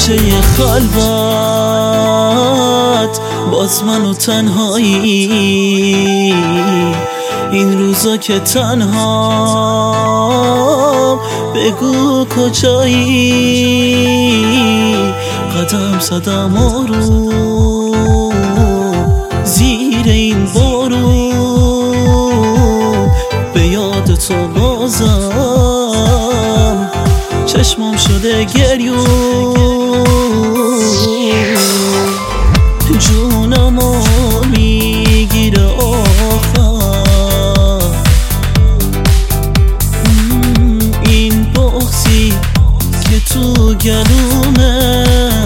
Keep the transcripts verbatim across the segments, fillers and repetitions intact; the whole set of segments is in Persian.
کوچه خلوت باز من و تنهایی، این روزا که تنها بگو کجایی. قدم زدم آروم زیر این بارون، به یاد تو بازم چشمم شده گریون. جونمو میگیره آخر این بغضی که تو گلومه.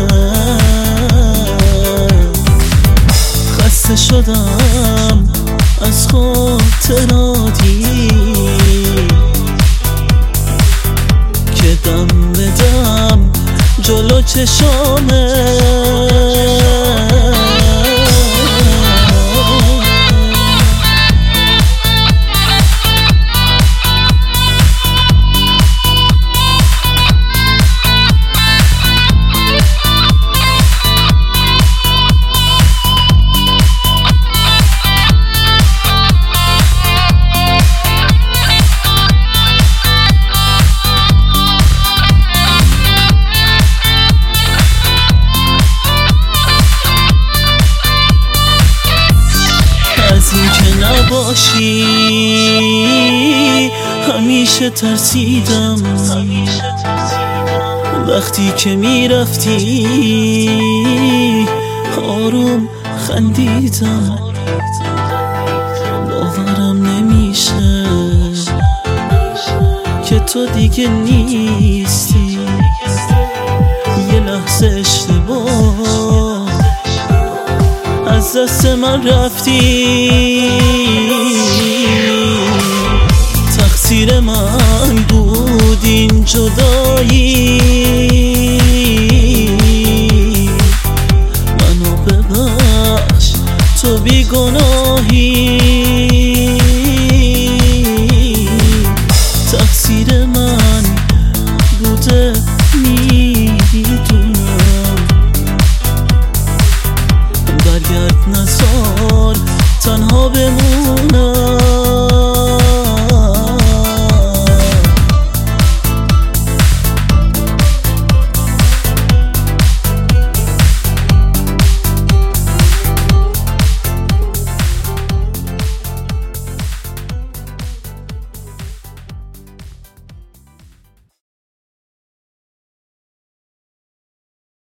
خسته شدم از خاطراتی که دم به دم جلو چشامه. نباشی همیشه ترسیدم، وقتی که میرفتی آروم خندیدم. باورم نمیشه که تو دیگه نیستی، یه لحظه اشتباه از دست من رفتی. تقصیر من بود این جدایی، منو ببخش تو بیگناهی. تقصیر من بوده میدونم، برگرد نزار تنها بمونم.